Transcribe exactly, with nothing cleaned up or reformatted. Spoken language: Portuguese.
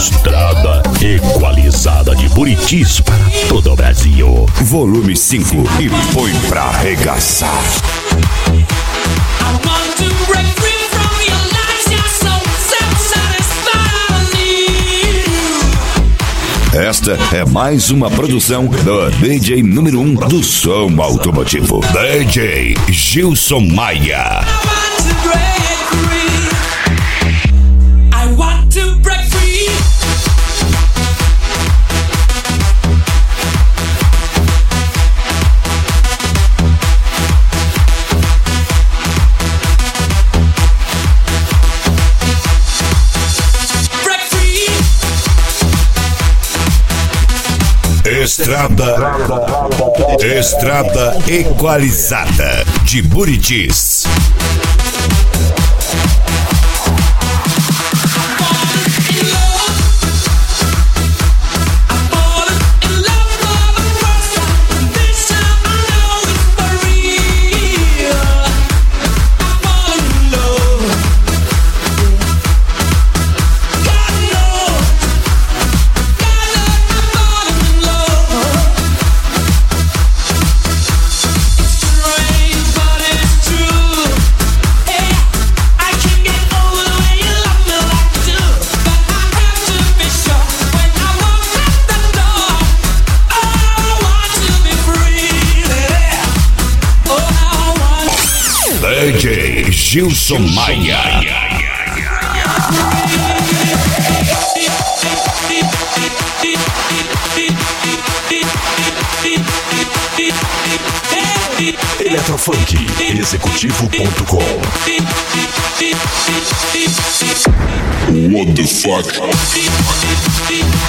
Estrada Equalizada de Buritis para todo o Brasil. Volume cinco e põe pra arregaçar. Esta é mais uma produção do D J número um do som automotivo, D J Gilson Maia. Estrada Estrada Equalizada de Buritis. D J Gilson Maia. Eletrofunk Executivo ponto com. What the fuck?